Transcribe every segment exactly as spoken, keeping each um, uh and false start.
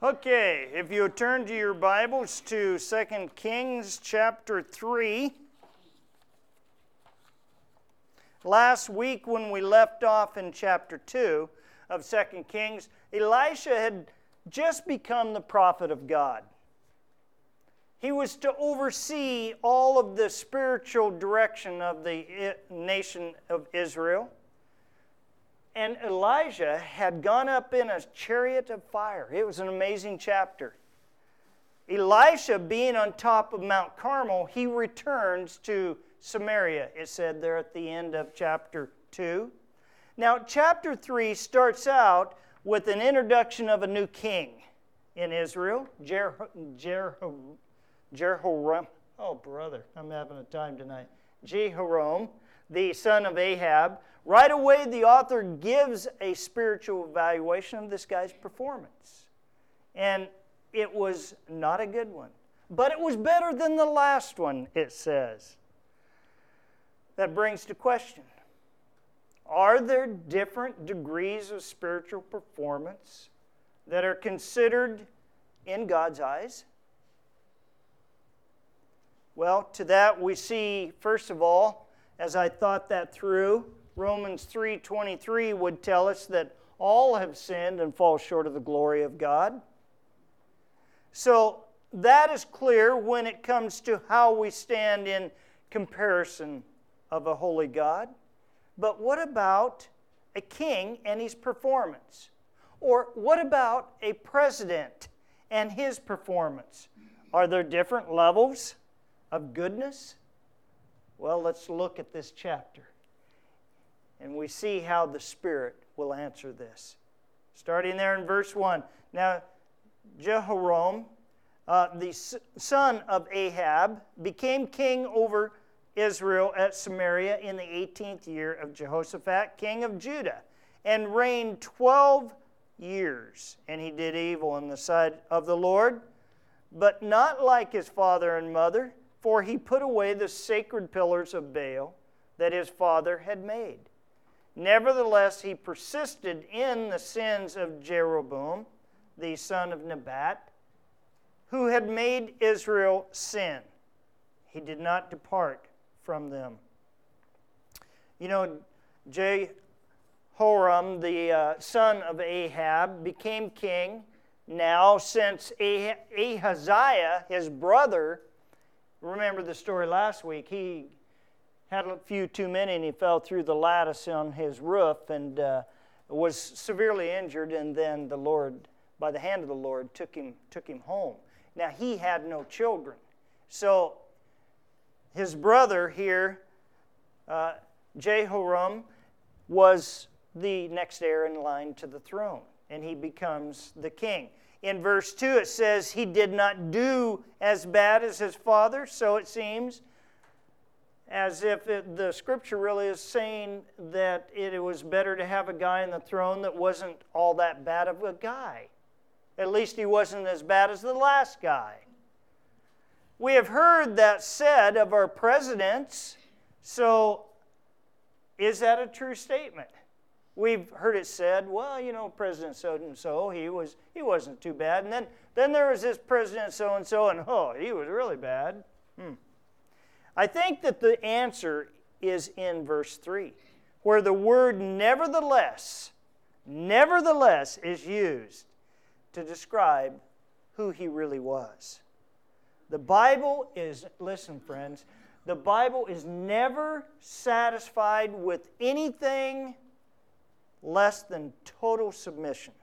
Okay, if you turn to your Bibles to Second Kings chapter three. Last week when we left off in chapter two of Second Kings, Elisha had just become the prophet of God. He was to oversee all of the spiritual direction of the nation of Israel. And Elijah had gone up in a chariot of fire. It was an amazing chapter. Elisha, being on top of Mount Carmel, he returns to Samaria, it said there at the end of chapter two. Now, chapter three starts out with an introduction of a new king in Israel, Jer- Jer- Jehoram. Oh, brother, I'm having a time tonight. Jehoram, the son of Ahab. Right away, the author gives a spiritual evaluation of this guy's performance. And it was not a good one. But it was better than the last one, it says. That brings to question. Are there different degrees of spiritual performance that are considered in God's eyes? Well, to that we see, first of all, as I thought that through, Romans three twenty-three would tell us that all have sinned and fall short of the glory of God. So that is clear when it comes to how we stand in comparison of a holy God. But what about a king and his performance? Or what about a president and his performance? Are there different levels of goodness? Well, let's look at this chapter. And we see how the Spirit will answer this. Starting there in verse one. Now, Jehoram, uh, the son of Ahab, became king over Israel at Samaria in the eighteenth year of Jehoshaphat, king of Judah, and reigned twelve years. And he did evil in the sight of the Lord, but not like his father and mother, for he put away the sacred pillars of Baal that his father had made. Nevertheless, he persisted in the sins of Jeroboam, the son of Nebat, who had made Israel sin. He did not depart from them. You know, Jehoram, the uh, son of Ahab, became king. Now, since Ah- Ahaziah, his brother, remember the story last week, he had a few too many and he fell through the lattice on his roof and uh, was severely injured, and then the Lord, by the hand of the Lord, took him, took him home. Now, he had no children. So, his brother here, uh, Jehoram, was the next heir in line to the throne, and he becomes the king. In verse two, it says, he did not do as bad as his father, so it seems, as if it, the scripture really is saying that it, it was better to have a guy on the throne that wasn't all that bad of a guy. At least he wasn't as bad as the last guy. We have heard that said of our presidents, so is that a true statement? We've heard it said, well, you know, President so-and-so, he, was, he wasn't too bad. And then, then there was this President so-and-so, and oh, he was really bad. Hmm. I think that the answer is in verse three, where the word nevertheless, nevertheless is used to describe who he really was. The Bible is, listen friends, the Bible is never satisfied with anything less than total submission.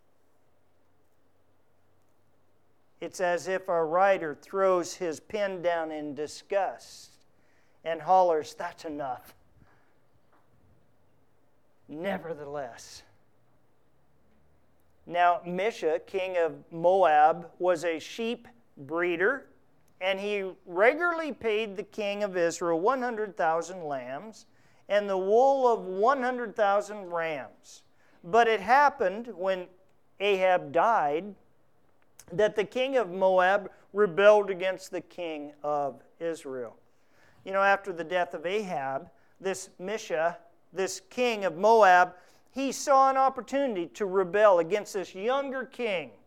It's as if our writer throws his pen down in disgust and hollers, that's enough. Nevertheless. Now, Misha, king of Moab, was a sheep breeder, and he regularly paid the king of Israel one hundred thousand lambs and the wool of one hundred thousand rams. But it happened when Ahab died that the king of Moab rebelled against the king of Israel. You know, after the death of Ahab, this Misha, this king of Moab, he saw an opportunity to rebel against this younger king,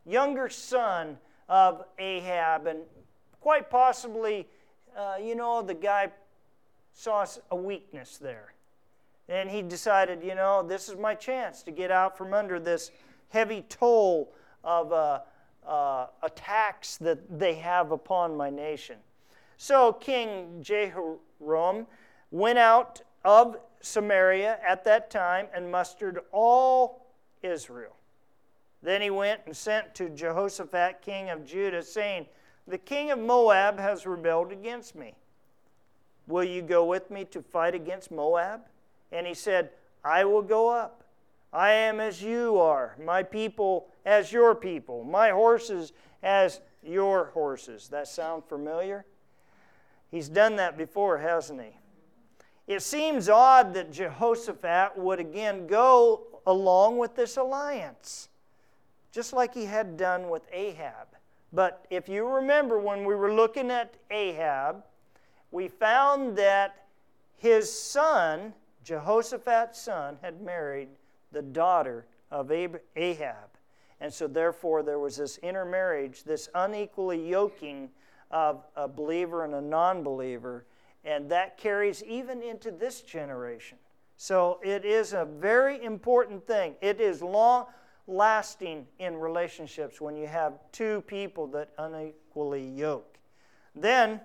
younger son of Ahab, and quite possibly, uh, you know, the guy saw a weakness there. And he decided, you know, this is my chance to get out from under this heavy toll of uh, uh, attacks that they have upon my nation. So King Jehoram went out of Samaria at that time and mustered all Israel. Then he went and sent to Jehoshaphat, king of Judah, saying, the king of Moab has rebelled against me. Will you go with me to fight against Moab? And he said, I will go up. I am as you are, my people as your people, my horses as your horses. That sound familiar? He's done that before, hasn't he? It seems odd that Jehoshaphat would again go along with this alliance, just like he had done with Ahab. But if you remember when we were looking at Ahab, we found that his son, Jehoshaphat's son, had married the daughter of Ahab. And so therefore there was this intermarriage, this unequally yoking of a believer and a non-believer, and that carries even into this generation. So it is a very important thing. It is long-lasting in relationships when you have two people that unequally yoke. Then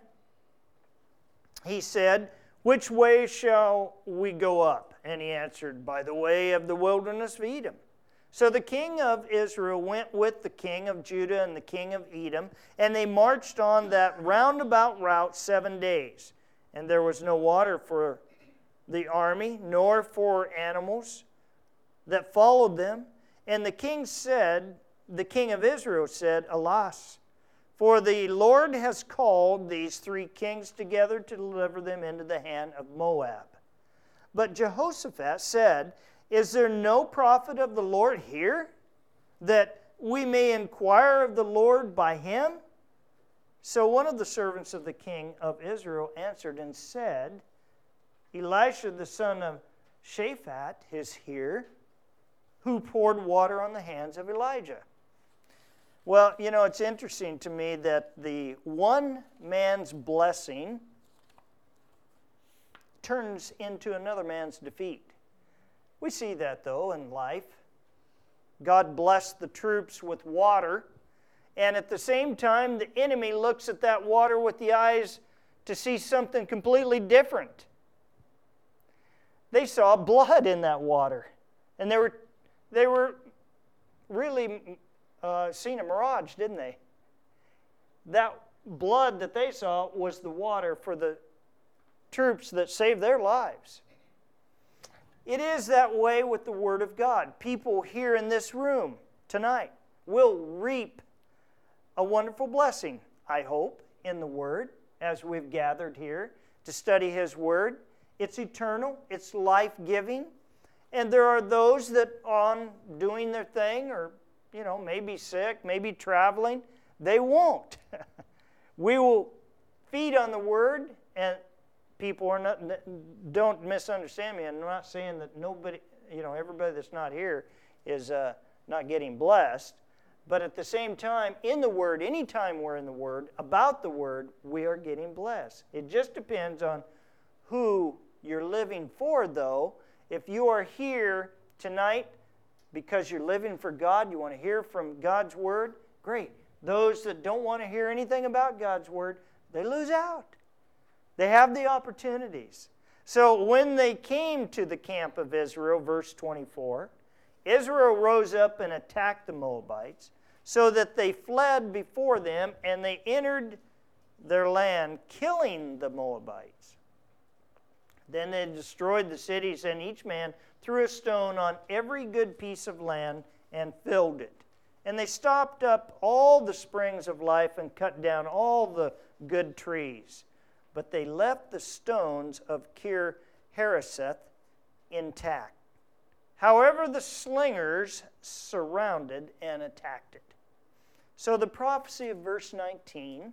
he said, which way shall we go up? And he answered, by the way of the wilderness of Edom. So the king of Israel went with the king of Judah and the king of Edom, and they marched on that roundabout route seven days. And there was no water for the army, nor for animals that followed them. And the king said, the king of Israel said, alas, for the Lord has called these three kings together to deliver them into the hand of Moab. But Jehoshaphat said, is there no prophet of the Lord here, that we may inquire of the Lord by him? So one of the servants of the king of Israel answered and said, Elisha the son of Shaphat is here, who poured water on the hands of Elijah. Well, you know, it's interesting to me that the one man's blessing turns into another man's defeat. We see that, though, in life. God blessed the troops with water, and at the same time, the enemy looks at that water with the eyes to see something completely different. They saw blood in that water, and they were, they were really uh, seeing a mirage, didn't they? That blood that they saw was the water for the troops that saved their lives. It is that way with the Word of God. People here in this room tonight will reap a wonderful blessing, I hope, in the Word as we've gathered here to study His Word. It's eternal. It's life-giving. And there are those that on doing their thing or, you know, maybe sick, maybe traveling, they won't. We will feed on the Word, and people are not, don't misunderstand me. I'm not saying that nobody, you know, everybody that's not here is uh, not getting blessed. But at the same time, in the Word, anytime we're in the Word, about the Word, we are getting blessed. It just depends on who you're living for, though. If you are here tonight because you're living for God, you want to hear from God's Word, great. Those that don't want to hear anything about God's Word, they lose out. They have the opportunities. So when they came to the camp of Israel, verse twenty-four, Israel rose up and attacked the Moabites, so that they fled before them, and they entered their land, killing the Moabites. Then they destroyed the cities, and each man threw a stone on every good piece of land and filled it. And they stopped up all the springs of life and cut down all the good trees. But they left the stones of Kir Hareseth intact. However, the slingers surrounded and attacked it. So the prophecy of verse nineteen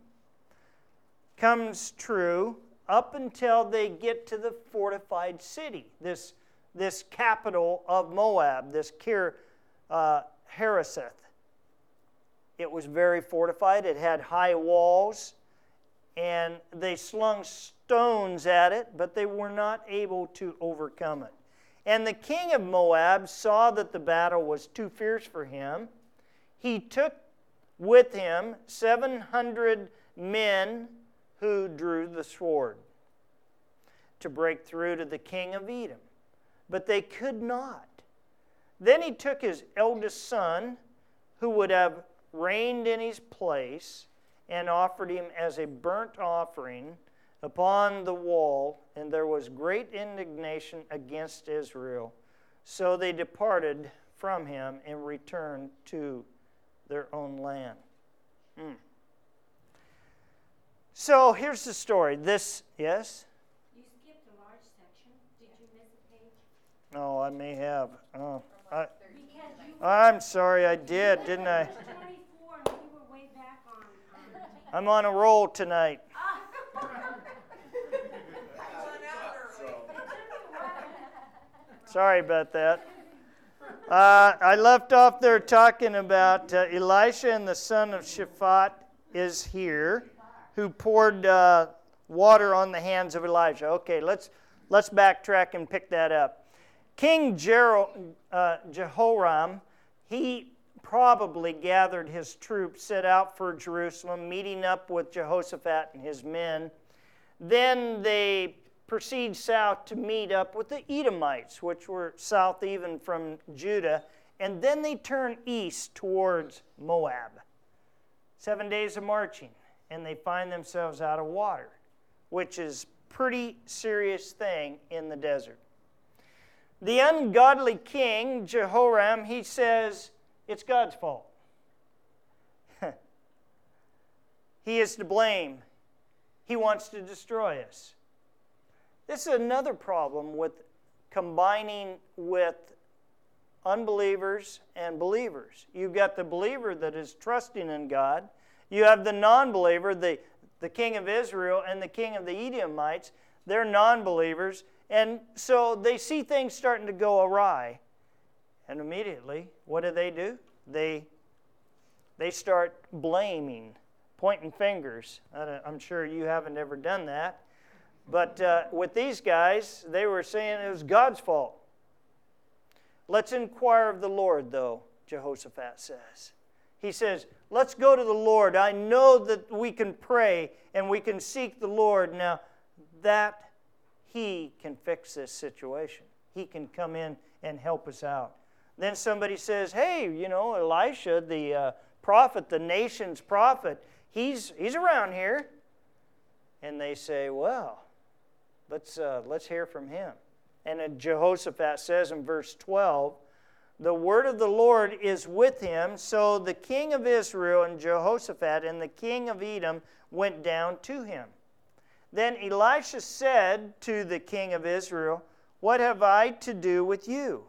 comes true up until they get to the fortified city, this, this capital of Moab, this Kir uh, Hareseth. it was very fortified. It had high walls, and they slung stones at it, but they were not able to overcome it. And the king of Moab saw that the battle was too fierce for him. He took with him seven hundred men who drew the sword to break through to the king of Edom, but they could not. Then he took his eldest son, who would have reigned in his place, and offered him as a burnt offering upon the wall, and there was great indignation against Israel. So they departed from him and returned to their own land. Hmm. So here's the story. This, yes? You skipped a large section. Did you miss a page? No, I may have. Oh, I, You I'm sorry, I did, didn't I? twenty-four, and we were way back on. on I'm on a roll tonight. Sorry about that. Uh, I left off there talking about uh, Elisha and the son of Shaphat is here, who poured uh, water on the hands of Elijah. Okay, let's let's backtrack and pick that up. King Jero, uh, Jehoram, he probably gathered his troops, set out for Jerusalem, meeting up with Jehoshaphat and his men. Then they proceed south to meet up with the Edomites, which were south even from Judah, and then they turn east towards Moab. Seven days of marching, and they find themselves out of water, which is a pretty serious thing in the desert. The ungodly king, Jehoram, he says, it's God's fault. He is to blame. He wants to destroy us. This is another problem with combining with unbelievers and believers. You've got the believer that is trusting in God. You have the non-believer, the, the king of Israel and the king of the Edomites. They're non-believers. And so they see things starting to go awry. And immediately, what do they do? They, they start blaming, pointing fingers. I'm sure you haven't ever done that. But uh, with these guys, they were saying it was God's fault. Let's inquire of the Lord, though, Jehoshaphat says. He says, let's go to the Lord. I know that we can pray and we can seek the Lord. Now, that He can fix this situation. He can come in and help us out. Then somebody says, hey, you know, Elisha, the uh, prophet, the nation's prophet, he's, he's around here. And they say, well, Let's, uh, let's hear from him. And uh, Jehoshaphat says in verse twelve, the word of the Lord is with him. So the king of Israel and Jehoshaphat and the king of Edom went down to him. Then Elisha said to the king of Israel, what have I to do with you?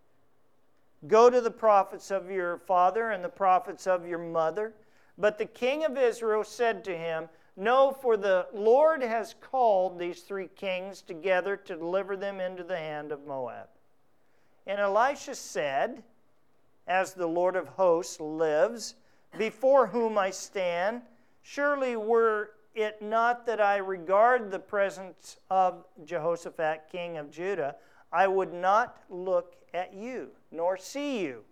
Go to the prophets of your father and the prophets of your mother. But the king of Israel said to him, no, for the Lord has called these three kings together to deliver them into the hand of Moab. And Elisha said, as the Lord of hosts lives, before whom I stand, surely were it not that I regard the presence of Jehoshaphat, king of Judah, I would not look at you, nor see you.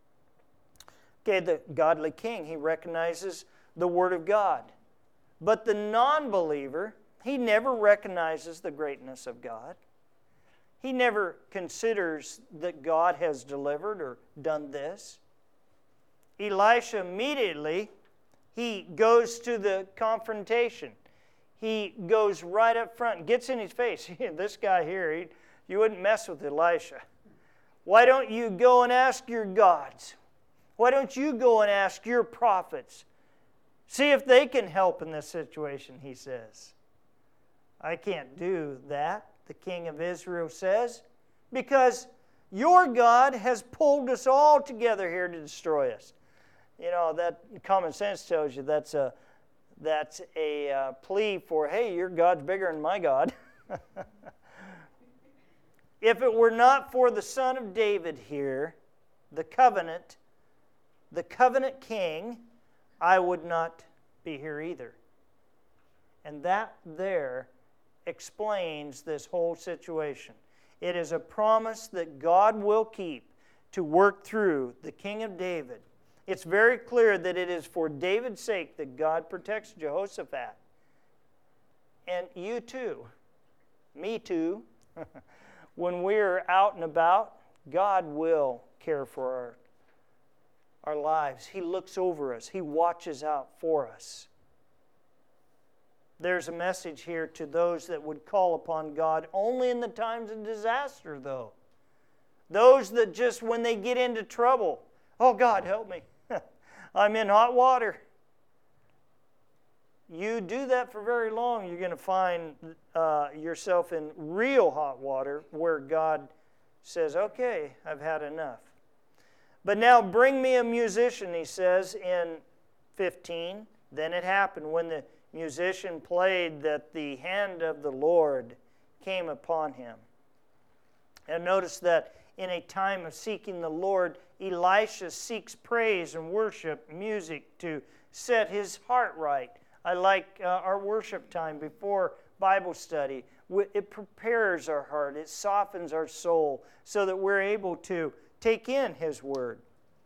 Okay, the godly king, he recognizes the word of God. But the non-believer, he never recognizes the greatness of God. He never considers that God has delivered or done this. Elisha immediately, he goes to the confrontation. He goes right up front, gets in his face. This guy here, he, you wouldn't mess with Elisha. Why don't you go and ask your gods? Why don't you go and ask your prophets? See if they can help in this situation, he says. I can't do that, the king of Israel says, because your God has pulled us all together here to destroy us. You know, that common sense tells you that's a, that's a uh, plea for, hey, your God's bigger than my God. If it were not for the son of David here, the covenant, the covenant king, I would not be here either. And that there explains this whole situation. It is a promise that God will keep to work through the King of David. It's very clear that it is for David's sake that God protects Jehoshaphat. And you too, me too, when we're out and about, God will care for our, our lives. He looks over us. He watches out for us. There's a message here to those that would call upon God only in the times of disaster, though. Those that just, when they get into trouble, oh, God, help me. I'm in hot water. You do that for very long, you're going to find uh, yourself in real hot water where God says, okay, I've had enough. But now bring me a musician, he says in fifteen. Then it happened when the musician played that the hand of the Lord came upon him. And notice that in a time of seeking the Lord, Elisha seeks praise and worship music to set his heart right. I like uh, our worship time before Bible study. It prepares our heart. It softens our soul so that we're able to take in His Word.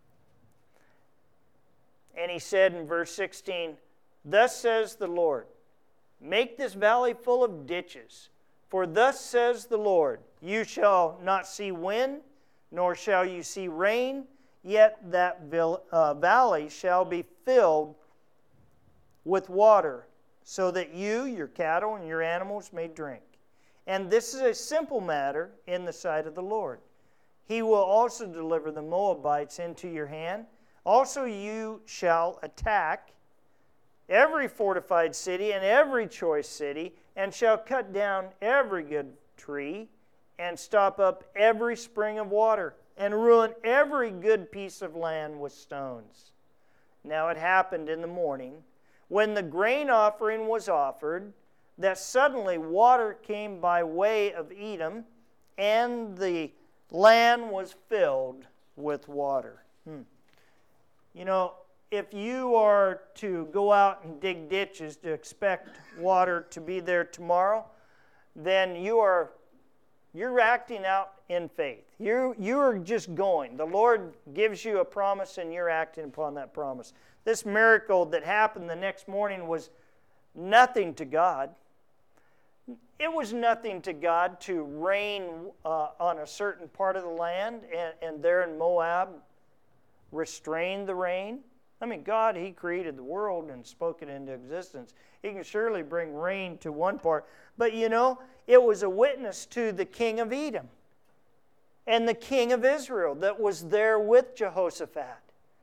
And he said in verse sixteen, thus says the Lord, make this valley full of ditches. For thus says the Lord, you shall not see wind, nor shall you see rain, yet that uh, valley shall be filled with water, so that you, your cattle, and your animals may drink. And this is a simple matter in the sight of the Lord. He will also deliver the Moabites into your hand. Also you shall attack every fortified city and every choice city, and shall cut down every good tree, and stop up every spring of water, and ruin every good piece of land with stones. Now it happened in the morning, when the grain offering was offered, that suddenly water came by way of Edom, and the land was filled with water. Hmm. You know, if you are to go out and dig ditches to expect water to be there tomorrow, then you are you're acting out in faith. You you're just going. The Lord gives you a promise and you're acting upon that promise. This miracle that happened the next morning was nothing to God. It was nothing to God to rain uh, on a certain part of the land and, and there in Moab restrain the rain. I mean, God, He created the world and spoke it into existence. He can surely bring rain to one part. But you know, it was a witness to the king of Edom and the king of Israel that was there with Jehoshaphat.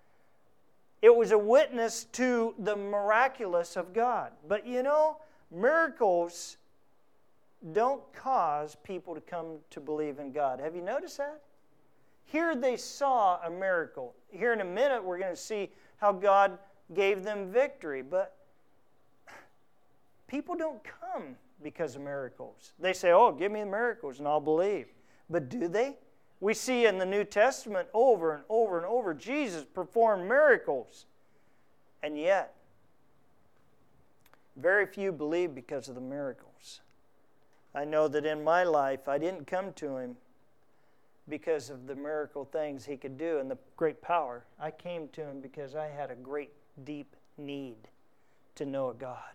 It was a witness to the miraculous of God. But you know, miracles don't cause people to come to believe in God. Have you noticed that? Here they saw a miracle. Here in a minute we're going to see how God gave them victory. But people don't come because of miracles. They say, oh, give me the miracles and I'll believe. But do they? We see in the New Testament over and over and over, Jesus performed miracles. And yet, very few believe because of the miracles. I know that in my life, I didn't come to Him because of the miracle things He could do and the great power. I came to Him because I had a great, deep need to know a God.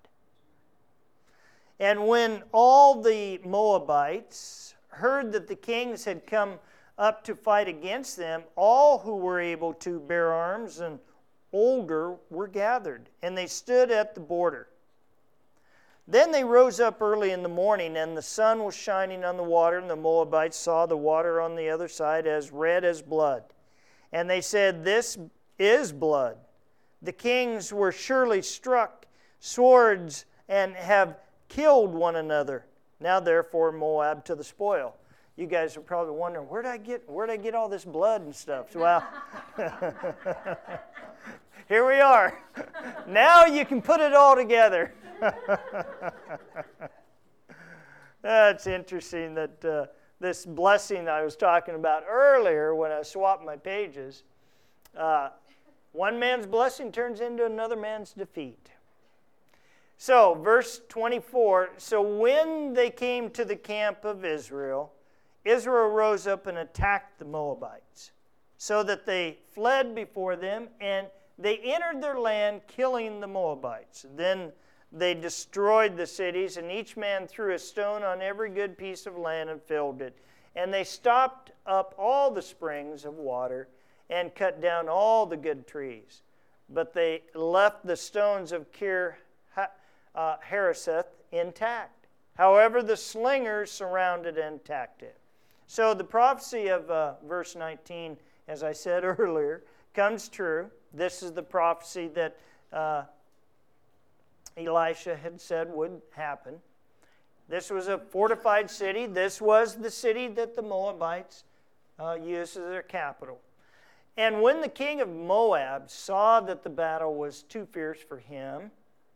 And when all the Moabites heard that the kings had come up to fight against them, all who were able to bear arms and older were gathered, and they stood at the border. Then they rose up early in the morning, and the sun was shining on the water, and the Moabites saw the water on the other side as red as blood. And they said, this is blood. The kings were surely struck swords and have killed one another. Now therefore Moab to the spoil. You guys are probably wondering, where did I get where did I get all this blood and stuff? Well, here we are. Now you can put it all together. That's interesting that uh, this blessing I was talking about earlier when I swapped my pages, uh, One man's blessing turns into another man's defeat. So, verse twenty-four, so when they came to the camp of Israel, Israel rose up and attacked the Moabites, so that they fled before them, and they entered their land, killing the Moabites. Then they destroyed the cities, and each man threw a stone on every good piece of land and filled it. And they stopped up all the springs of water and cut down all the good trees. But they left the stones of Kir uh, Hareseth intact. However, the slingers surrounded and attacked it. So the prophecy of uh, verse nineteen, as I said earlier, comes true. This is the prophecy that uh, Elisha had said would happen. This was a fortified city. This was the city that the Moabites uh, used as their capital. And when the king of Moab saw that the battle was too fierce for him,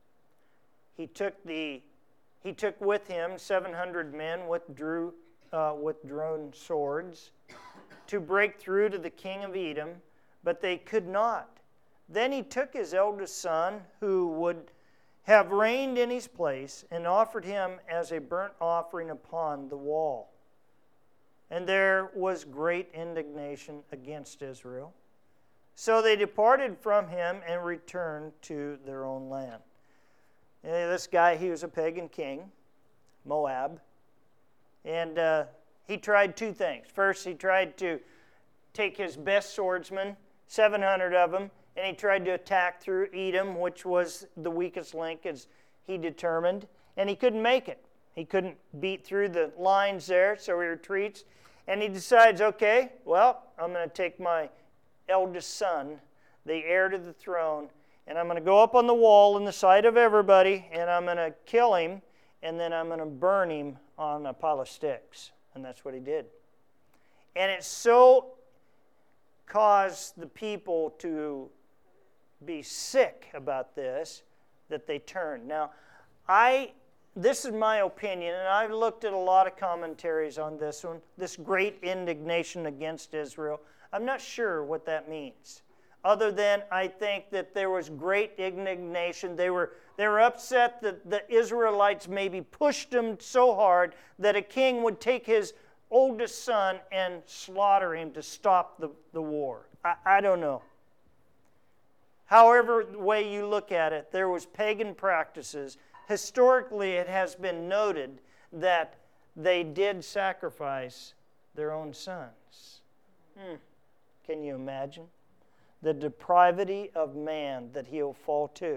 he took the he took with him seven hundred men with drew uh, with drawn swords to break through to the king of Edom, but they could not. Then he took his eldest son, who would have reigned in his place, and offered him as a burnt offering upon the wall. And there was great indignation against Israel. So they departed from him and returned to their own land. And this guy, he was a pagan king, Moab. And uh, he tried two things. First, he tried to take his best swordsmen, seven hundred of them, and he tried to attack through Edom, which was the weakest link, as he determined. And he couldn't make it. He couldn't beat through the lines there, so he retreats. And he decides, okay, well, I'm going to take my eldest son, the heir to the throne, and I'm going to go up on the wall in the sight of everybody, and I'm going to kill him, and then I'm going to burn him on a pile of sticks. And that's what he did. And it so caused the people to be sick about this that they turned. Now, I this is my opinion, and I've looked at a lot of commentaries on this one, this great indignation against Israel. I'm not sure what that means, other than I think that there was great indignation. They were, they were upset that the Israelites maybe pushed them so hard that a king would take his oldest son and slaughter him to stop the, the war. I, I don't know. However way you look at it, there was pagan practices. Historically, it has been noted that they did sacrifice their own sons. Hmm. Can you imagine? The depravity of man that he'll fall to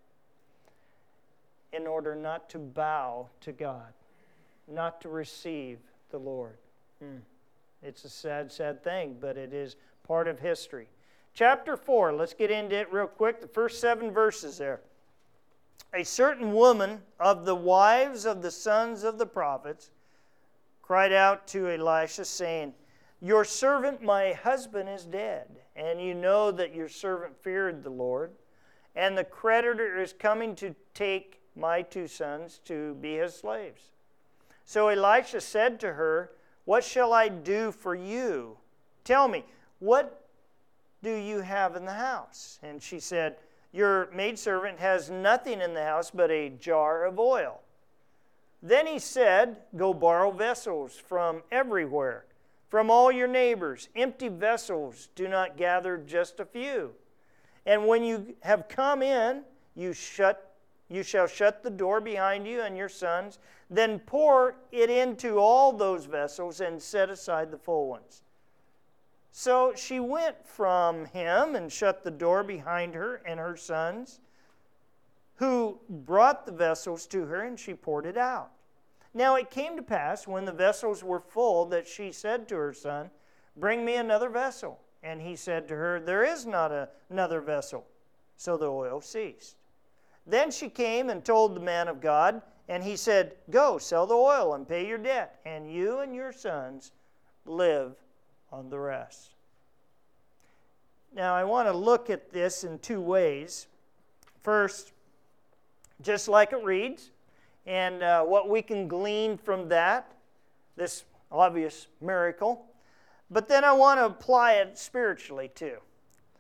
in order not to bow to God, not to receive the Lord. Hmm. It's a sad, sad thing, but it is part of history. Chapter four, let's get into it real quick. The first seven verses there. A certain woman of the wives of the sons of the prophets cried out to Elisha, saying, Your servant, my husband, is dead, and you know that your servant feared the Lord, and the creditor is coming to take my two sons to be his slaves. So Elisha said to her, What shall I do for you? Tell me, what do you have in the house? And she said, Your maidservant has nothing in the house but a jar of oil. Then he said, Go borrow vessels from everywhere, from all your neighbors. Empty vessels, do not gather just a few. And when you have come in, you shut, you shall shut the door behind you and your sons. Then pour it into all those vessels and set aside the full ones. So she went from him and shut the door behind her and her sons, who brought the vessels to her, and she poured it out. Now it came to pass, when the vessels were full, that she said to her son, Bring me another vessel. And he said to her, There is not a, another vessel. So the oil ceased. Then she came and told the man of God, and he said, Go, sell the oil and pay your debt, and you and your sons live on the rest. Now, I want to look at this in two ways. First, just like it reads, and uh, what we can glean from that, this obvious miracle. But then I want to apply it spiritually too.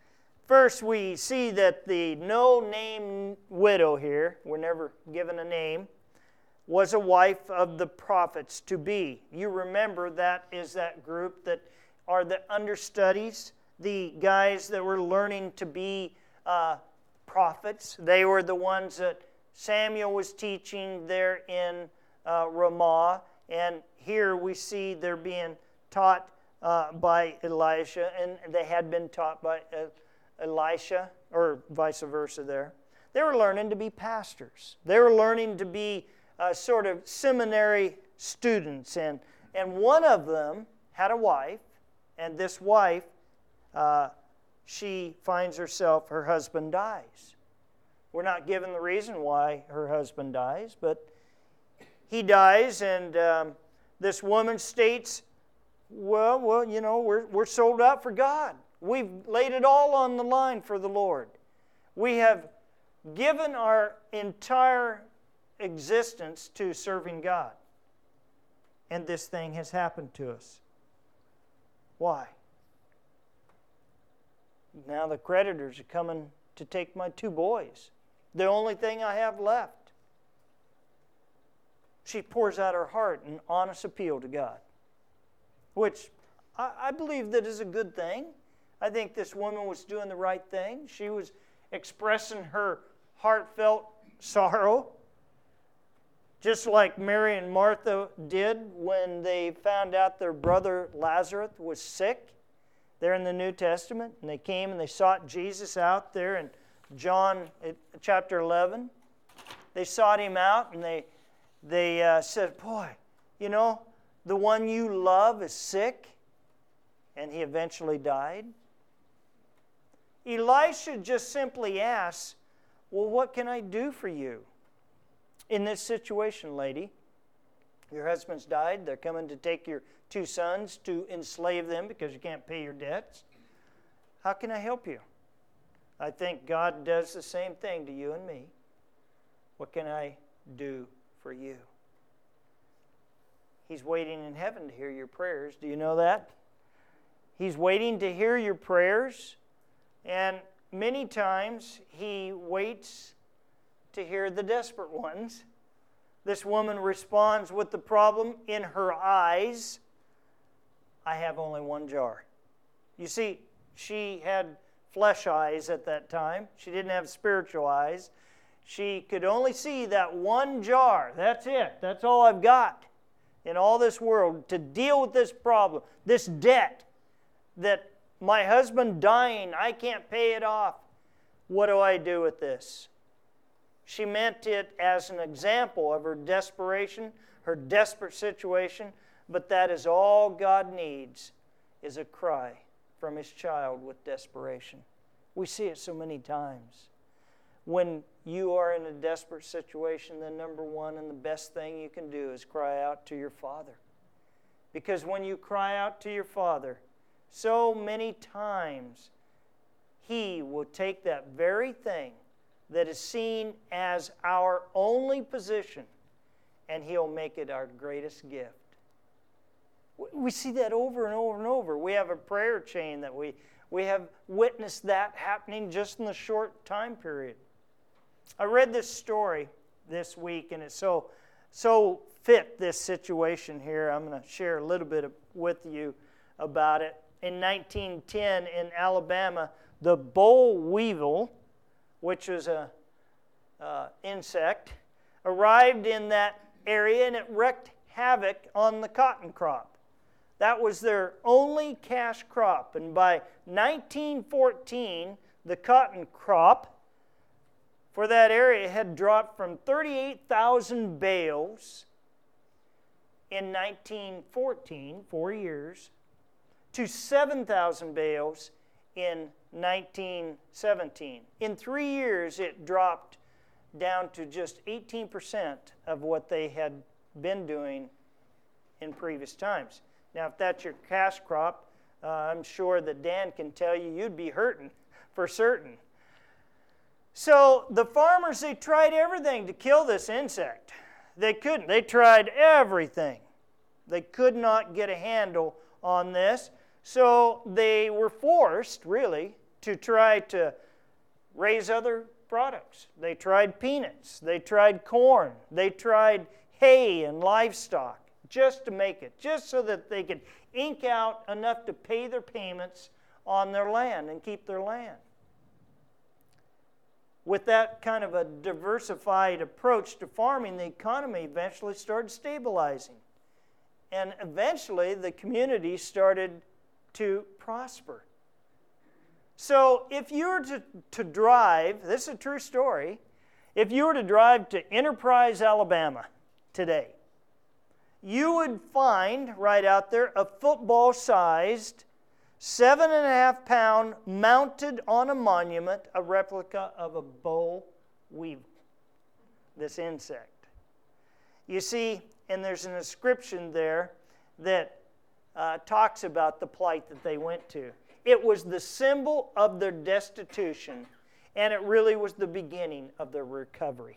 First, we see that the no-name widow here, we're never given a name, was a wife of the prophets to be. You remember that is that group that are the understudies, the guys that were learning to be uh, prophets. They were the ones that Samuel was teaching there in uh, Ramah, and here we see they're being taught uh, by Elijah, and they had been taught by uh, Elisha, or vice versa there. They were learning to be pastors. They were learning to be uh, sort of seminary students, and, and one of them had a wife, and this wife, uh, she finds herself, her husband dies. We're not given the reason why her husband dies, but he dies, and um, this woman states, well, well, you know, we're, we're sold out for God. We've laid it all on the line for the Lord. We have given our entire existence to serving God. And this thing has happened to us. Why? Now the creditors are coming to take my two boys. The only thing I have left. She pours out her heart in honest appeal to God, which I, I believe that is a good thing. I think this woman was doing the right thing. She was expressing her heartfelt sorrow, just like Mary and Martha did when they found out their brother Lazarus was sick. They're in the New Testament, and they came and they sought Jesus out there in John chapter eleven. They sought him out, and they, they uh, said, boy, you know, the one you love is sick, and he eventually died. Elisha just simply asks, well, what can I do for you in this situation, lady? Your husband's died. They're coming to take your two sons to enslave them because you can't pay your debts. How can I help you? I think God does the same thing to you and me. What can I do for you? He's waiting in heaven to hear your prayers. Do you know that? He's waiting to hear your prayers. And many times he waits to hear the desperate ones. This woman responds with the problem in her eyes. I have only one jar. You see, she had flesh eyes at that time. She didn't have spiritual eyes. She could only see that one jar. That's it. That's all I've got in all this world to deal with this problem, this debt that my husband dying, I can't pay it off. What do I do with this? She meant it as an example of her desperation, her desperate situation, but that is all God needs, is a cry from His child with desperation. We see it so many times. When you are in a desperate situation, the number one and the best thing you can do is cry out to your Father. Because when you cry out to your Father, so many times He will take that very thing that is seen as our only position, and He'll make it our greatest gift. We see that over and over and over. We have a prayer chain that we, we have witnessed that happening just in the short time period. I read this story this week, and it so, so fit this situation here. I'm going to share a little bit of, with you about it. In nineteen ten in Alabama, the boll weevil, which is an uh, insect, arrived in that area, and it wreaked havoc on the cotton crop. That was their only cash crop. And by nineteen fourteen, the cotton crop for that area had dropped from thirty-eight thousand bales in nineteen fourteen, four years, to seven thousand bales in nineteen seventeen. In three years, it dropped down to just eighteen percent of what they had been doing in previous times. Now, if that's your cash crop, uh, I'm sure that Dan can tell you you'd be hurting for certain. So the farmers, they tried everything to kill this insect. They couldn't. They tried everything. They could not get a handle on this. So they were forced, really, to try to raise other products. They tried peanuts. They tried corn. They tried hay and livestock just to make it, just so that they could ink out enough to pay their payments on their land and keep their land. With that kind of a diversified approach to farming, the economy eventually started stabilizing. And eventually, the community started to prosper. So if you were to, to drive, this is a true story, if you were to drive to Enterprise, Alabama today, you would find right out there a football-sized, seven and a half pound, mounted on a monument, a replica of a boll weevil, this insect. You see, and there's an inscription there that uh, talks about the plight that they went to. It was the symbol of their destitution, and it really was the beginning of their recovery.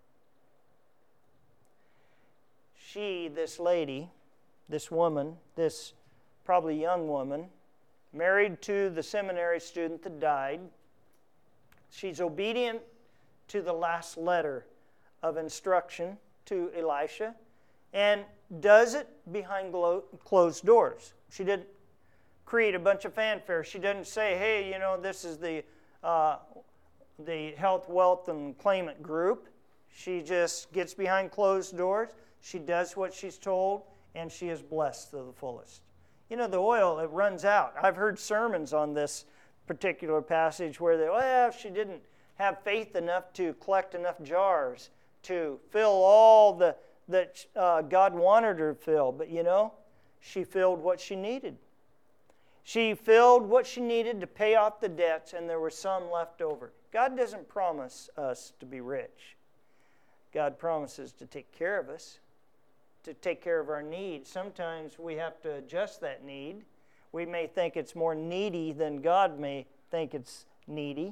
She, this lady, this woman, this probably young woman, married to the seminary student that died. She's obedient to the last letter of instruction to Elisha and does it behind closed doors. She didn't create a bunch of fanfare. She doesn't say, hey, you know, this is the, uh, the health, wealth, and claimant group. She just gets behind closed doors. She does what she's told, and she is blessed to the fullest. You know, the oil, it runs out. I've heard sermons on this particular passage where they, well, she didn't have faith enough to collect enough jars to fill all the that uh, God wanted her to fill. But you know, she filled what she needed. She filled what she needed to pay off the debts, and there was some left over. God doesn't promise us to be rich. God promises to take care of us, to take care of our needs. Sometimes we have to adjust that need. We may think it's more needy than God may think it's needy.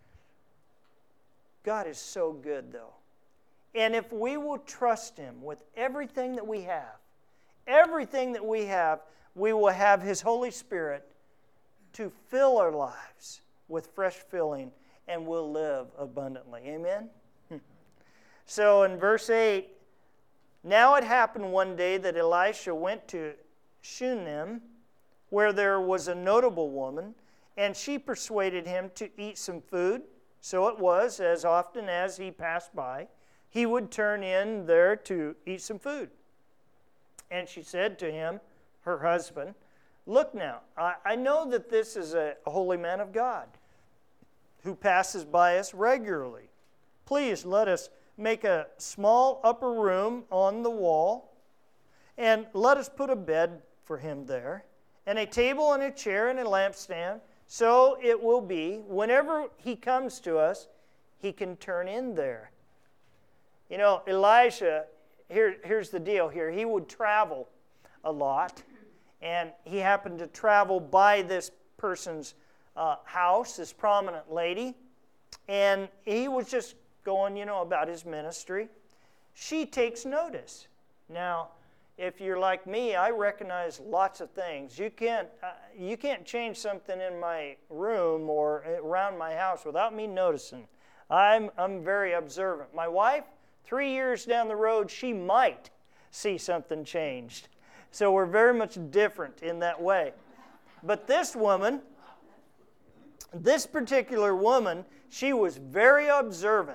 God is so good, though. And if we will trust Him with everything that we have, everything that we have, we will have His Holy Spirit to fill our lives with fresh filling, and we'll live abundantly. Amen? So in verse eight, now it happened one day that Elisha went to Shunem, where there was a notable woman, and she persuaded him to eat some food. So it was, as often as he passed by, he would turn in there to eat some food. And she said to him, her husband, look now, I, I know that this is a holy man of God who passes by us regularly. Please let us make a small upper room on the wall, and let us put a bed for him there, and a table and a chair and a lampstand, so it will be, whenever he comes to us, he can turn in there. You know, Elisha, here, here's the deal here. He would travel a lot, and he happened to travel by this person's uh, house, this prominent lady, and he was just going, you know, about his ministry. She takes notice. Now, if you're like me, I recognize lots of things. You can't, uh, you can't change something in my room or around my house without me noticing. I'm, I'm very observant. My wife, three years down the road, she might see something changed. So we're very much different in that way. But this woman, this particular woman, she was very observant.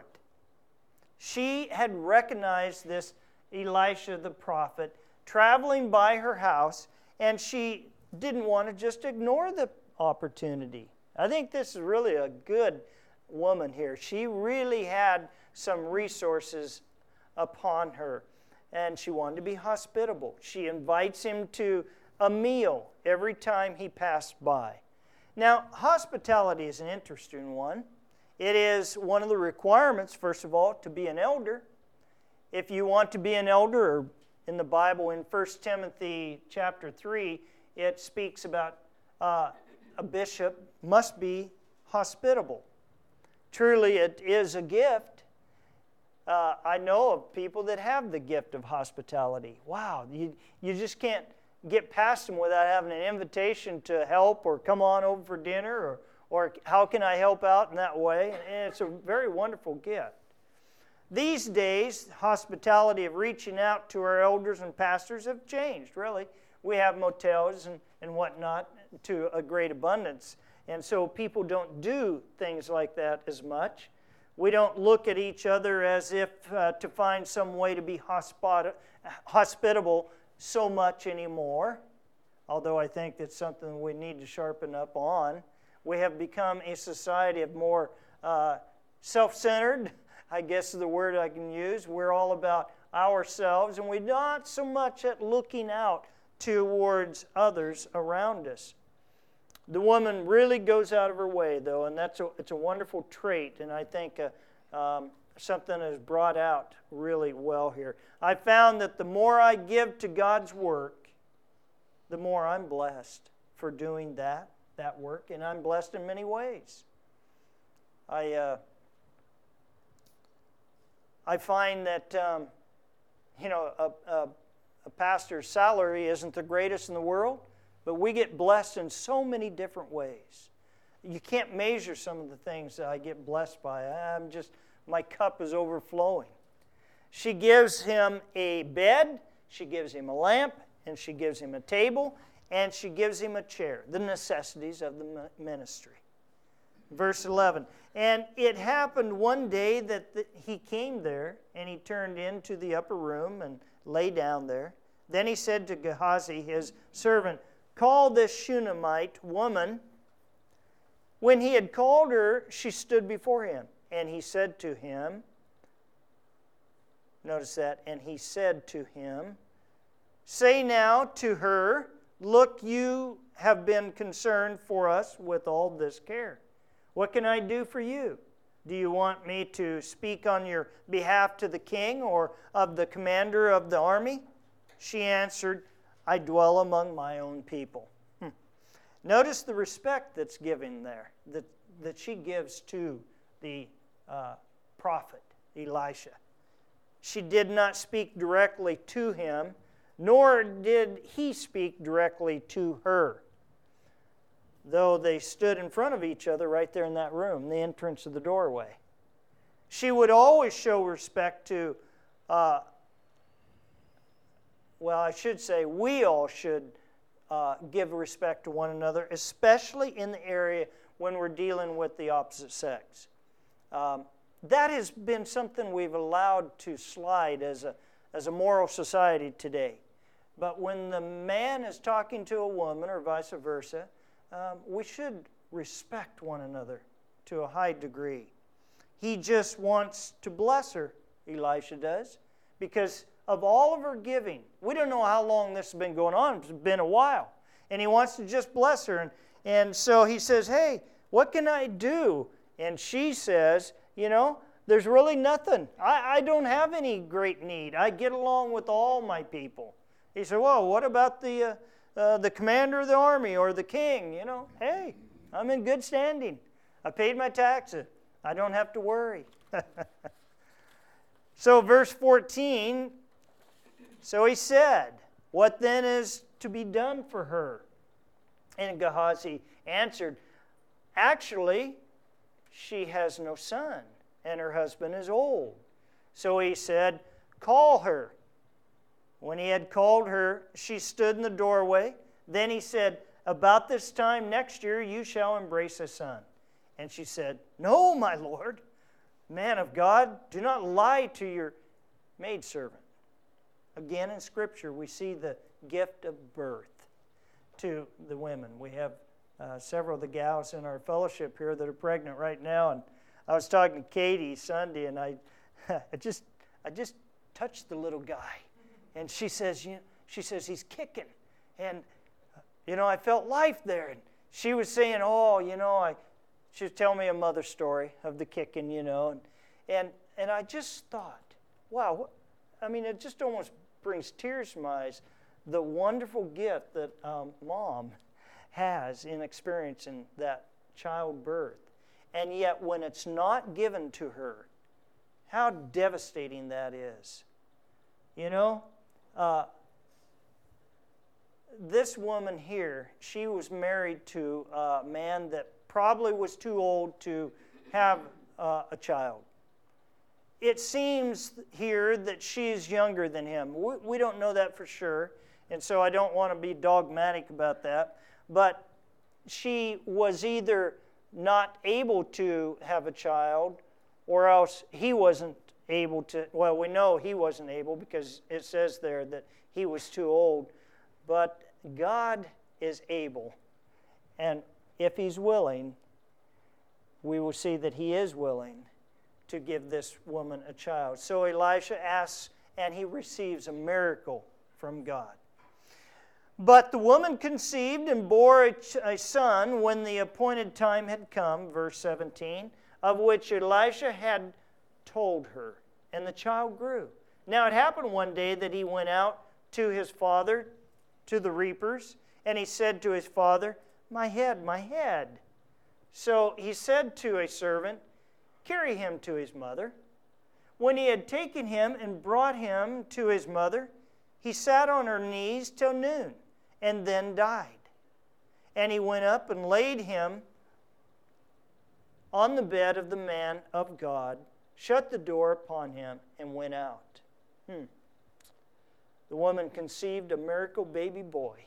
She had recognized this Elisha the prophet traveling by her house, and she didn't want to just ignore the opportunity. I think this is really a good woman here. She really had some resources upon her, and she wanted to be hospitable. She invites him to a meal every time he passed by. Now, hospitality is an interesting one. It is one of the requirements, first of all, to be an elder. If you want to be an elder, or in the Bible in First Timothy chapter three, it speaks about uh, a bishop must be hospitable. Truly, it is a gift. Uh, I know of people that have the gift of hospitality. Wow, you, you just can't get past them without having an invitation to help or come on over for dinner or, Or how can I help out in that way? And it's a very wonderful gift. These days, hospitality of reaching out to our elders and pastors have changed, really. We have motels and, and whatnot to a great abundance. And so people don't do things like that as much. We don't look at each other as if uh, to find some way to be hospita- hospitable so much anymore, although I think that's something we need to sharpen up on. We have become a society of more uh, self-centered, I guess is the word I can use. We're all about ourselves, and we're not so much at looking out towards others around us. The woman really goes out of her way, though, and that's a, it's a wonderful trait, and I think uh, um, something is brought out really well here. I found that the more I give to God's work, the more I'm blessed for doing that, that work, and I'm blessed in many ways. I uh, I find that, um, you know, a, a, a pastor's salary isn't the greatest in the world, but we get blessed in so many different ways. You can't measure some of the things that I get blessed by. I'm just, my cup is overflowing. She gives him a bed, she gives him a lamp, and she gives him a table, and she gives him a chair, the necessities of the ministry. Verse eleven, and it happened one day that the, he came there, and he turned into the upper room and lay down there. Then he said to Gehazi, his servant, call this Shunammite woman. When he had called her, she stood before him, and he said to him, notice that, and he said to him, say now to her, look, you have been concerned for us with all this care. What can I do for you? Do you want me to speak on your behalf to the king or of the commander of the army? She answered, I dwell among my own people. Hmm. Notice the respect that's given there, that, that she gives to the uh, prophet Elisha. She did not speak directly to him, nor did he speak directly to her, though they stood in front of each other right there in that room, the entrance of the doorway. She would always show respect to, uh, well, I should say, we all should uh, give respect to one another, especially in the area when we're dealing with the opposite sex. Um, that has been something we've allowed to slide as a, as a moral society today. But when the man is talking to a woman or vice versa, Um, we should respect one another to a high degree. He just wants to bless her, Elisha does, because of all of her giving. We don't know how long this has been going on. It's been a while. And he wants to just bless her. And, and so he says, hey, what can I do? And she says, you know, there's really nothing. I, I don't have any great need. I get along with all my people. He said, well, what about the... Uh, Uh, the commander of the army or the king, you know, hey, I'm in good standing. I paid my taxes. I don't have to worry. So verse fourteen, so he said, what then is to be done for her? And Gehazi answered, actually, she has no son, and her husband is old. So he said, call her. When he had called her, she stood in the doorway. Then he said, about this time next year you shall embrace a son. And she said, no, my lord, man of God, do not lie to your maidservant. Again, in Scripture, we see the gift of birth to the women. We have uh, several of the gals in our fellowship here that are pregnant right now. And I was talking to Katie Sunday, and I, I just, I just touched the little guy. And she says, you know, she says, he's kicking. And, you know, I felt life there. And she was saying, oh, you know, I, she was telling me a mother story of the kicking, you know. And, and, and I just thought, wow, what, I mean, it just almost brings tears to my eyes, the wonderful gift that um, mom has in experiencing that childbirth. And yet when it's not given to her, how devastating that is. You know? Uh, this woman here, she was married to a man that probably was too old to have uh, a child. It seems here that she's younger than him. We, we don't know that for sure, and so I don't want to be dogmatic about that. But she was either not able to have a child, or else he wasn't able to. Well, we know he wasn't able because it says there that he was too old. But God is able, and if he's willing, we will see that he is willing to give this woman a child. So Elisha asks, and he receives a miracle from God. But the woman conceived and bore a, a son when the appointed time had come, verse seventeen, of which Elisha had told her, and the child grew. Now it happened one day that he went out to his father, to the reapers, and he said to his father, "My head, my head." So he said to a servant, "Carry him to his mother." When he had taken him and brought him to his mother, he sat on her knees till noon, and then died. And he went up and laid him on the bed of the man of God, shut the door upon him, and went out. Hmm. The woman conceived a miracle baby boy,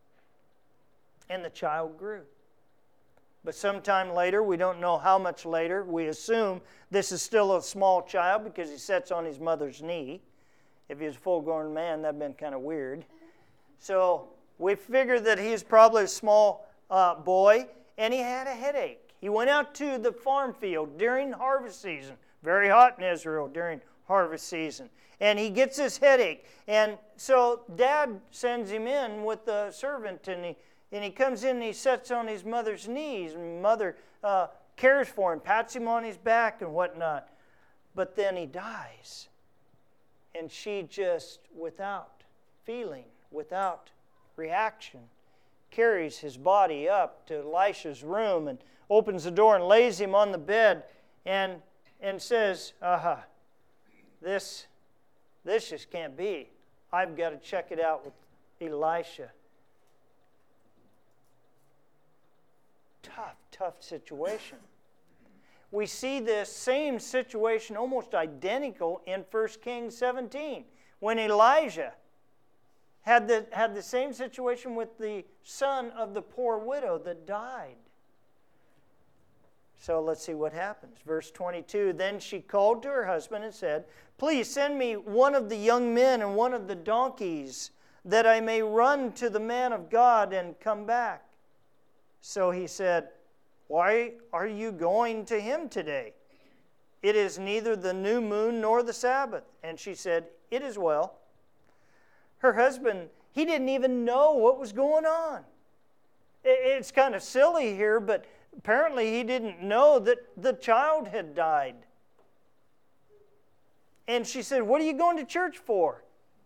and the child grew. But sometime later, we don't know how much later, we assume this is still a small child because he sits on his mother's knee. If he was a full-grown man, that would have been kind of weird. So we figure that he's probably a small uh, boy, and he had a headache. He went out to the farm field during harvest season. Very hot in Israel during harvest season. And he gets this headache. And so Dad sends him in with the servant, and he And he comes in and he sits on his mother's knees. And mother uh, cares for him, pats him on his back and whatnot. But then he dies. And she just, without feeling, without reaction, carries his body up to Elisha's room and opens the door and lays him on the bed and, and says, aha, this, this just can't be. I've got to check it out with Elisha. Tough, tough situation. We see this same situation almost identical in First Kings seventeen when Elijah had the, had the same situation with the son of the poor widow that died. So let's see what happens. Verse twenty-two, then she called to her husband and said, "Please send me one of the young men and one of the donkeys that I may run to the man of God and come back." So he said, "Why are you going to him today? It is neither the new moon nor the Sabbath." And she said, "It is well." Her husband, he didn't even know what was going on. It's kind of silly here, but apparently he didn't know that the child had died. And she said, "What are you going to church for?"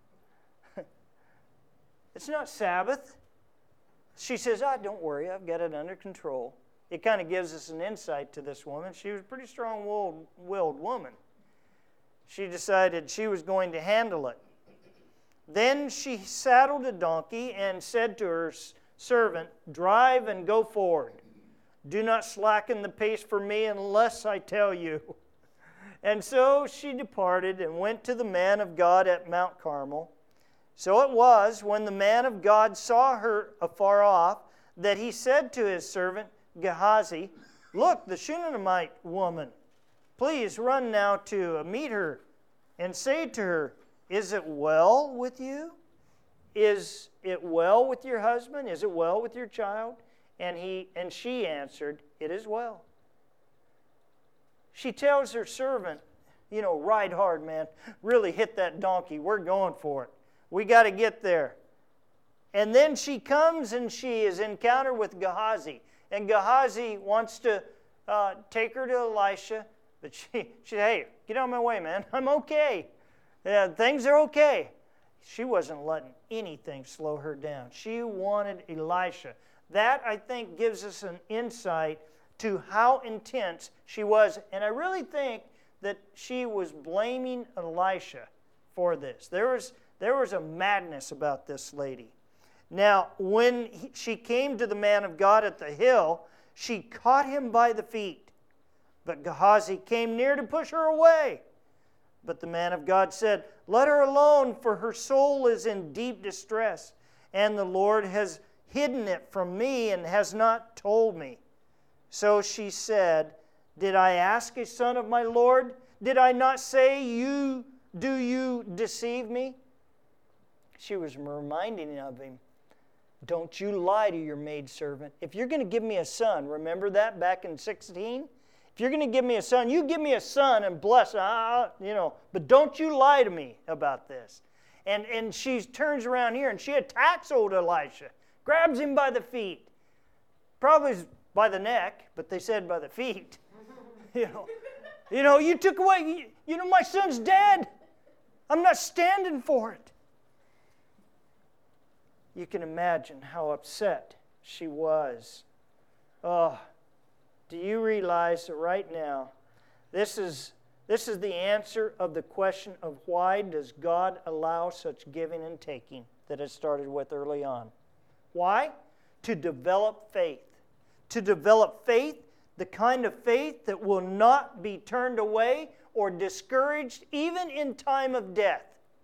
It's not Sabbath. She says, "Ah, don't worry, I've got it under control." It kind of gives us an insight to this woman. She was a pretty strong-willed woman. She decided she was going to handle it. Then she saddled a donkey and said to her servant, "Drive and go forward. Do not slacken the pace for me unless I tell you." And so she departed and went to the man of God at Mount Carmel. So it was, when the man of God saw her afar off, that he said to his servant Gehazi, "Look, the Shunammite woman. Please run now to meet her and say to her, 'Is it well with you? Is it well with your husband? Is it well with your child?' And he and she answered, 'It is well.'" She tells her servant, you know, "Ride hard, man. Really hit that donkey. We're going for it. We got to get there." And then she comes and she is encountered with Gehazi. And Gehazi wants to uh, take her to Elisha. But she, she said, "Hey, get out of my way, man. I'm okay. Yeah, things are okay." She wasn't letting anything slow her down. She wanted Elisha. That, I think, gives us an insight to how intense she was. And I really think that she was blaming Elisha for this. There was... There was a madness about this lady. Now, when he, she came to the man of God at the hill, she caught him by the feet. But Gehazi came near to push her away. But the man of God said, "Let her alone, for her soul is in deep distress, and the Lord has hidden it from me and has not told me." So she said, "Did I ask a son of my Lord? Did I not say, you do you deceive me?" She was reminding of him, "Don't you lie to your maidservant. If you're going to give me a son," remember that back in sixteen? "If you're going to give me a son, you give me a son and bless, uh, you know, but don't you lie to me about this." And, and she turns around here and she attacks old Elisha, grabs him by the feet. Probably by the neck, but they said by the feet. you know, you know, you took away, you, you know, my son's dead. I'm not standing for it. You can imagine how upset she was. Oh, do you realize that right now, this is, this is the answer of the question of why does God allow such giving and taking that it started with early on? Why? To develop faith. To develop faith, the kind of faith that will not be turned away or discouraged even in time of death.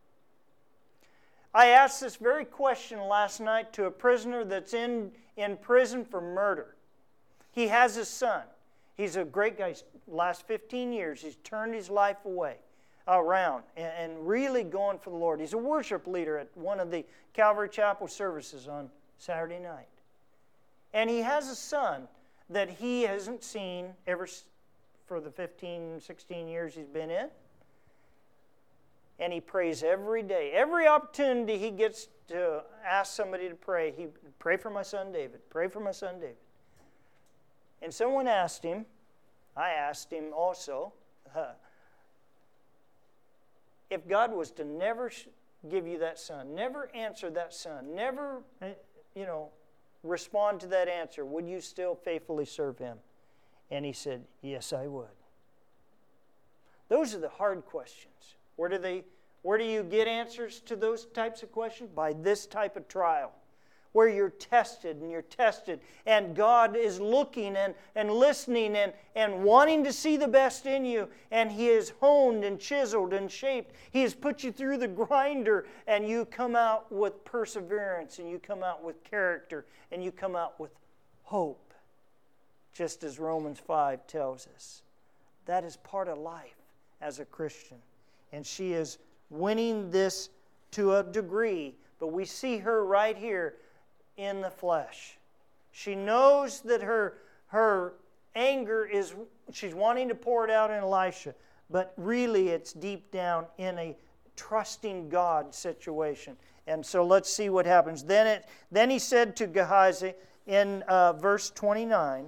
I asked this very question last night to a prisoner that's in, in prison for murder. He has his son. He's a great guy. Last fifteen years, he's turned his life away, around, and, and really going for the Lord. He's a worship leader at one of the Calvary Chapel services on Saturday night. And he has a son that he hasn't seen ever for the fifteen, sixteen years he's been in. And he prays every day. Every opportunity he gets to ask somebody to pray, he pray for my son David, pray for my son David. And someone asked him, I asked him also, uh, if God was to never give you that son, never answer that son, never, you know, respond to that answer, would you still faithfully serve him? And he said, yes, I would. Those are the hard questions. Where do they, where do you get answers to those types of questions? By this type of trial, where you're tested and you're tested, and God is looking and, and listening and, and wanting to see the best in you, and He has honed and chiseled and shaped. He has put you through the grinder, and you come out with perseverance, and you come out with character, and you come out with hope, just as Romans five tells us. That is part of life as a Christian. And she is winning this to a degree, but we see her right here in the flesh. She knows that her, her anger is, she's wanting to pour it out in Elisha, but really it's deep down in a trusting God situation. And so let's see what happens. Then, it, then he said to Gehazi in uh, verse twenty-nine,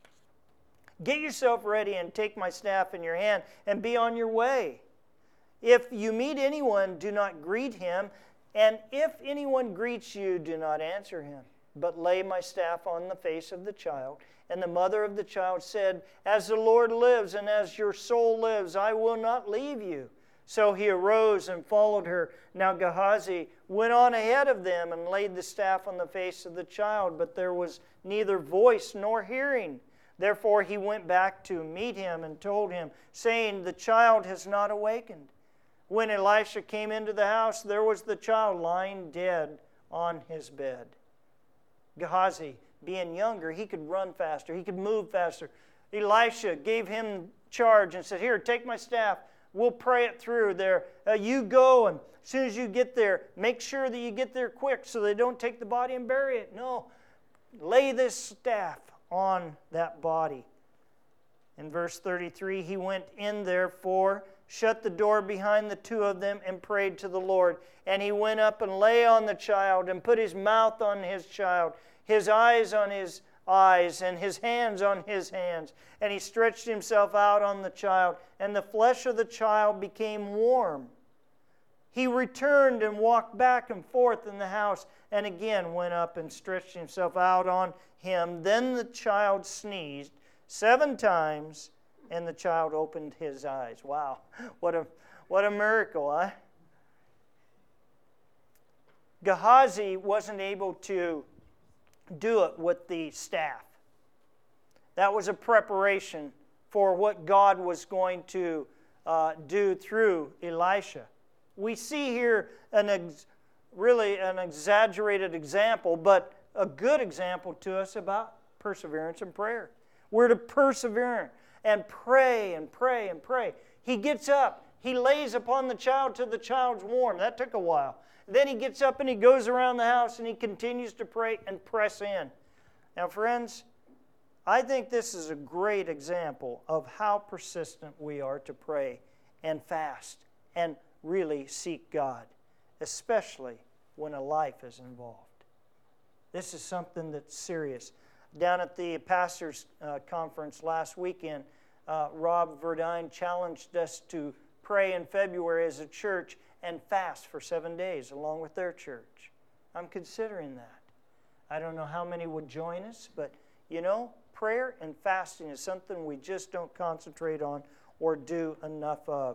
"Get yourself ready and take my staff in your hand and be on your way. If you meet anyone, do not greet him, and if anyone greets you, do not answer him, but lay my staff on the face of the child." And the mother of the child said, "As the Lord lives and as your soul lives, I will not leave you." So he arose and followed her. Now Gehazi went on ahead of them and laid the staff on the face of the child, but there was neither voice nor hearing. Therefore he went back to meet him and told him, saying, "The child has not awakened." When Elisha came into the house, there was the child lying dead on his bed. Gehazi, being younger, he could run faster. He could move faster. Elisha gave him charge and said, "Here, take my staff. We'll pray it through there. Uh, you go, and as soon as you get there, make sure that you get there quick so they don't take the body and bury it. No, lay this staff on that body." In verse thirty-three, he went in therefore, shut the door behind the two of them, and prayed to the Lord. And he went up and lay on the child, and put his mouth on his child, his eyes on his eyes, and his hands on his hands. And he stretched himself out on the child, and the flesh of the child became warm. He returned and walked back and forth in the house, and again went up and stretched himself out on him. Then the child sneezed seven times, and the child opened his eyes. Wow, what a what a miracle, huh? Gehazi wasn't able to do it with the staff. That was a preparation for what God was going to uh, do through Elisha. We see here an ex- really an exaggerated example, but a good example to us about perseverance and prayer. We're to persevere and pray and pray and pray. He gets up. He lays upon the child till the child's warm. That took a while. Then he gets up and he goes around the house and he continues to pray and press in. Now, friends, I think this is a great example of how persistent we are to pray and fast and really seek God, especially when a life is involved. This is something that's serious. Down at the pastors' uh, conference last weekend, uh, Rob Verdine challenged us to pray in February as a church and fast for seven days along with their church. I'm considering that. I don't know how many would join us, but you know, prayer and fasting is something we just don't concentrate on or do enough of.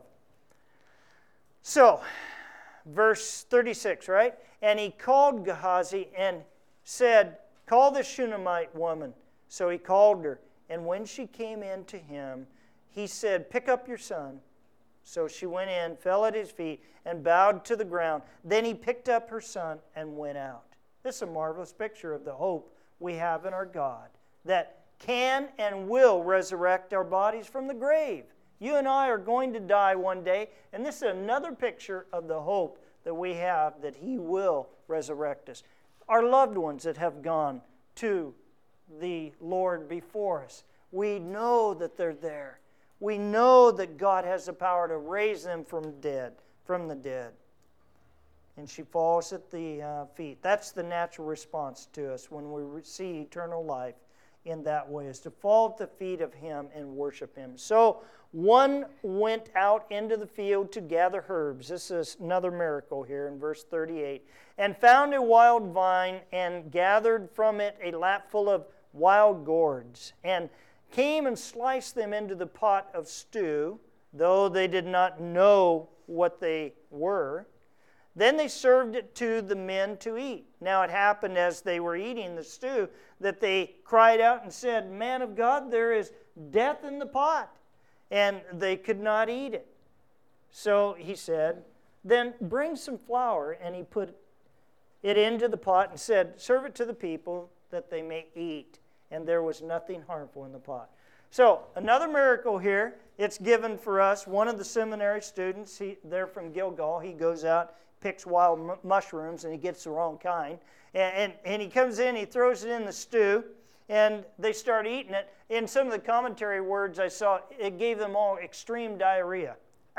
So, verse thirty-six, right? And he called Gehazi and said, call the Shunammite woman. So he called her. And when she came in to him, he said, pick up your son. So she went in, fell at his feet, and bowed to the ground. Then he picked up her son and went out. This is a marvelous picture of the hope we have in our God that can and will resurrect our bodies from the grave. You and I are going to die one day, and this is another picture of the hope that we have that He will resurrect us. Our loved ones that have gone to the Lord before us, we know that they're there. We know that God has the power to raise them from dead, from the dead. And she falls at the uh, feet. That's the natural response to us when we see eternal life in that way, is to fall at the feet of Him and worship Him. So one went out into the field to gather herbs. This is another miracle here in verse thirty-eight. And found a wild vine and gathered from it a lapful of wild gourds, and came and sliced them into the pot of stew, though they did not know what they were. Then they served it to the men to eat. Now it happened as they were eating the stew that they cried out and said, Man of God, there is death in the pot. And they could not eat it. So he said, Then bring some flour. And he put it into the pot and said, Serve it to the people that they may eat. And there was nothing harmful in the pot. So another miracle here. It's given for us. One of the seminary students, he, they're from Gilgal. He goes out, picks wild m- mushrooms, and he gets the wrong kind. And, and, and he comes in, he throws it in the stew, and they start eating it. In some of the commentary words I saw, it gave them all extreme diarrhea.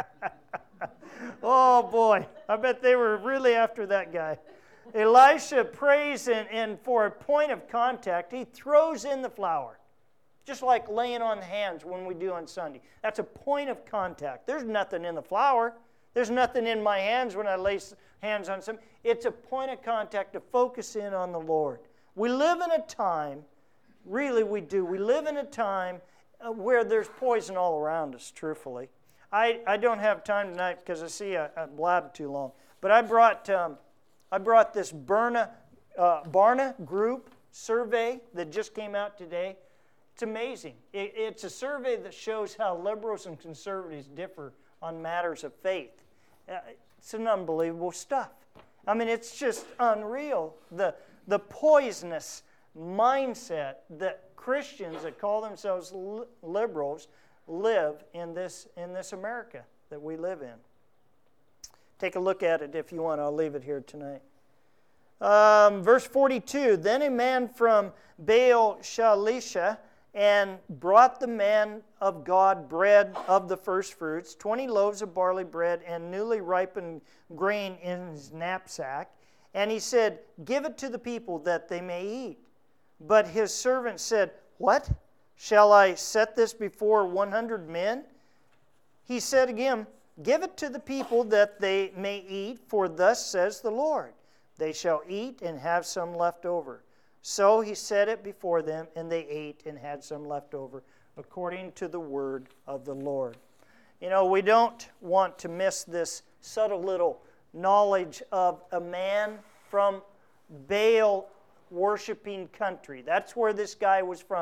Oh, boy. I bet they were really after that guy. Elisha prays, and, and for a point of contact, he throws in the flour. Just like laying on the hands when we do on Sunday. That's a point of contact. There's nothing in the flour. There's nothing in my hands when I lay hands on something. It's a point of contact to focus in on the Lord. We live in a time, really we do, we live in a time where there's poison all around us, truthfully. I, I don't have time tonight because I see I, I blabbed too long. But I brought um, I brought this Barna, uh, Barna Group survey that just came out today. It's amazing. It, it's a survey that shows how liberals and conservatives differ on matters of faith. Uh, it's an unbelievable stuff. I mean, it's just unreal. The, the poisonous mindset that Christians that call themselves li- liberals live in this, in this America that we live in. Take a look at it if you want. I'll leave it here tonight. Um, verse forty-two, Then a man from Baal Shalisha and brought the man of God bread of the first fruits, twenty loaves of barley bread and newly ripened grain in his knapsack. And he said, Give it to the people that they may eat. But his servant said, What? Shall I set this before one hundred men? He said again, Give it to the people that they may eat, for thus says the Lord, They shall eat and have some left over. So he set it before them, and they ate and had some left over, according to the word of the Lord. You know, we don't want to miss this subtle little knowledge of a man from Baal worshiping country. That's where this guy was from.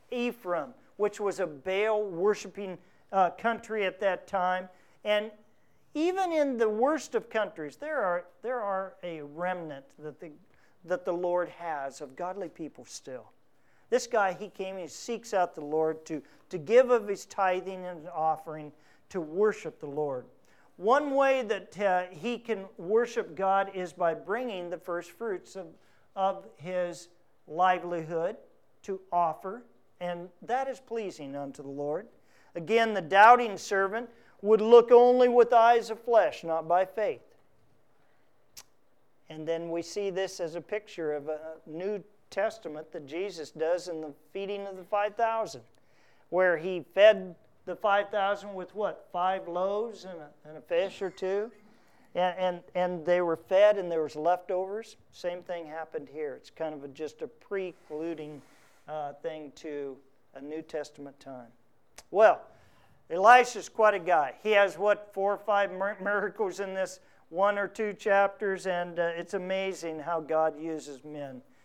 Ephraim, which was a Baal-worshiping uh, country at that time. And even in the worst of countries, there are, there are a remnant that the, that the Lord has of godly people still. This guy, he came, he seeks out the Lord to, to give of his tithing and offering to worship the Lord. One way that uh, he can worship God is by bringing the first fruits of, of his livelihood to offer, and that is pleasing unto the Lord. Again, the doubting servant would look only with eyes of flesh, not by faith. And then we see this as a picture of a New Testament that Jesus does in the feeding of the five thousand, where he fed the five thousand with what? Five loaves and a, and a fish or two? And, and, and they were fed and there was leftovers. Same thing happened here. It's kind of a, just a precluding uh, thing to a New Testament time. Well, Elisha's quite a guy. He has, what, four or five miracles in this one or two chapters, and uh, it's amazing how God uses men